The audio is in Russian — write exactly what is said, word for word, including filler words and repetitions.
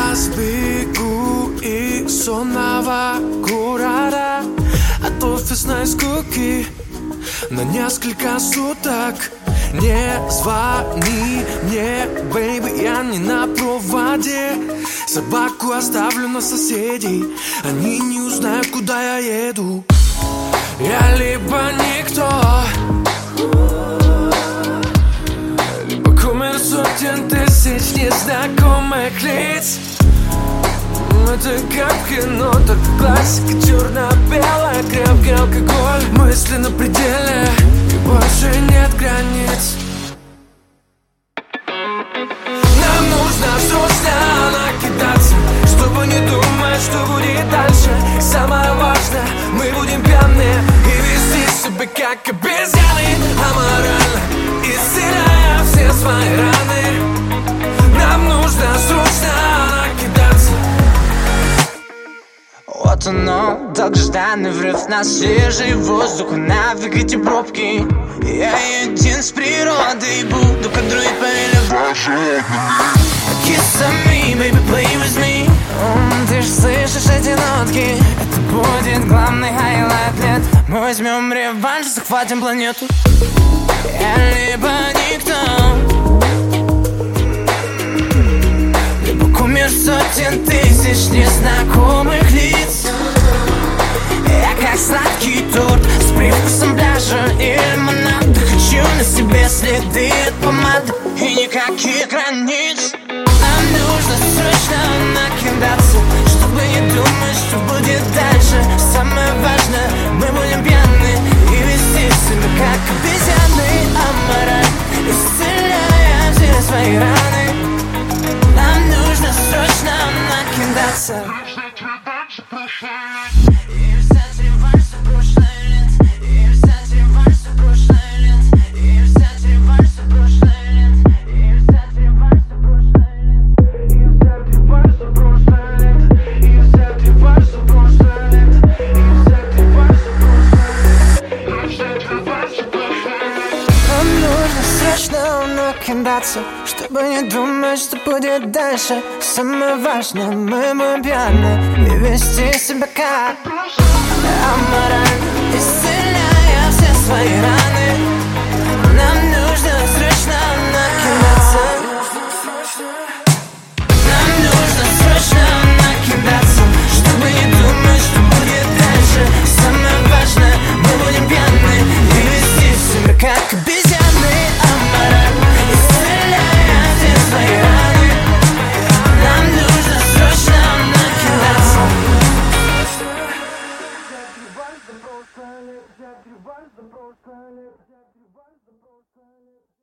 сбегу из сонного города от офисной скуки на несколько суток. Не звони мне, бэйби, я не на проводе. Собаку оставлю на соседей, они не узнают, куда я еду. Я либо никто, либо кумир сотен тысяч незнакомых лиц. Это как кино, только классика, черно-белая, крепкий алкоголь, мысли на пределе, и больше нет границ. Нам нужно срочно накидаться, чтобы не думать, что будет дальше. Самое важное, мы будем пьяные и вести себя как обезьяны, аморально, исцеляя все свои раны. Нам нужно срочно накидаться. Вот оно, долгожданный врыв на свежий воздух, навигайте пробки. Я един с природой, буду как друид повелевать. Kiss on me, baby, play with me. М, Ты ж слышишь эти нотки? Это будет главный хайлайт лет. Мы возьмем реванш, захватим планету. Я либо никто, либо кумир сотен тысяч незнакомых лиц. Я как сладкий торт с привкусом пляжа и лимонада. Хочу на себе следы от помады и никаких границ. Нам нужно срочно накидаться, чтобы не думать, что будет дальше. Самое важное, мы будем пьяны и вести себя как обезьяны, аморально, исцеляя все свои раны. Нам нужно срочно накидаться. И взять реванш за прошлое лет. И взять реванш за прошлое лет. И взять реванш за прошлое лет. И взять реванш за прошлое лет. И взять реванш за прошлое лет. И взять реванш за прошлое лет. И взять реванш за прошлое лет. И взять реванш за прошлое лет. Нам нужно срочно накидаться, чтобы не думать, что будет дальше. Самое важное, мы будем пьяны и вести себя как аморально, исцеляя все свои раны. Нам нужно срочно накидаться. Нам нужно срочно накидаться, чтобы не думать, что будет дальше. Самое важное, мы будем пьяны и вести себя как обезьяны, аморально, исцеляя все свои раны. Нам нужно срочно накидаться. Взять реванш за прошлое лет, взять реванш за прошлое лет, взять реванш за прошлое лет.